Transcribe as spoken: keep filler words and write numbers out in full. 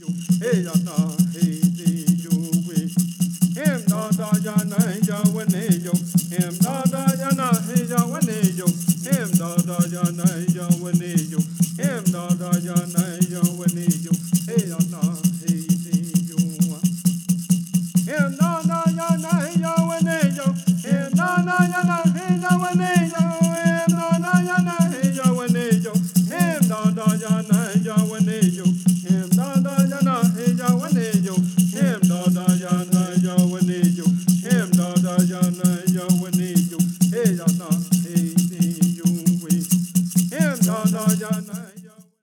hey yata hey di yo we him da da ya na ya wane yo him da da ya na hey ya wane yo him da da ya na ya wane